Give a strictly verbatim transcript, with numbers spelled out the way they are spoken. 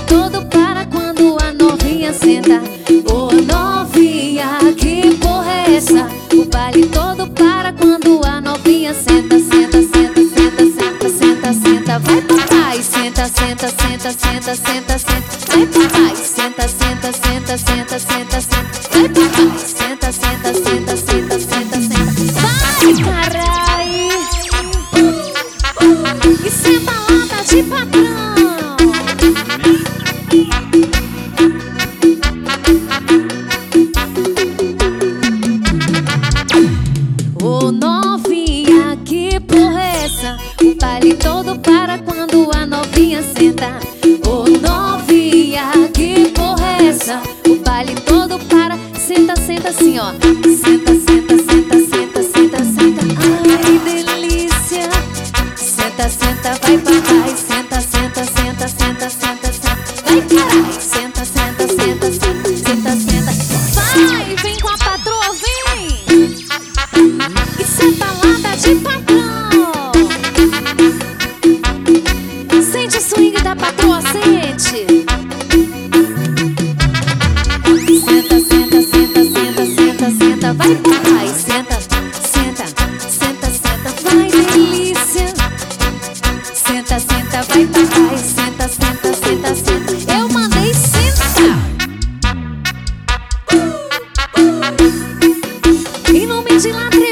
todo para quando a novinha senta. Ô novinha, que porra é essa? O baile todo para quando a novinha senta. Senta, senta, senta, senta, senta, senta. Vai papai, senta, senta, senta, senta, senta, senta. Vai papai, senta, senta, senta, senta, senta, senta. Vai papai, senta, senta, senta, senta, senta, senta. Vai, carai! E senta lata de patrão. Ô novinha, que porra é essa? O baile todo para quando a novinha senta. Ô novinha, que porra é essa? O baile todo para. Senta, senta assim, ó. Senta, senta, senta, senta, senta, senta. Ai, delícia. Senta, senta, vai papai. Senta, senta, senta, senta, senta, senta. Vai carai. Senta, senta, senta, senta, senta, senta. Vai, vem com a patroa, vem. E senta lata de patrão. Sente o swing da patroa, sente. Senta, senta, senta, senta, senta, senta. Vai papai, senta, senta, senta, senta. Vai delícia. Senta, senta, vai papai. Senta, senta, senta, senta. Eu mandei sentar. Em nome de Ladrão.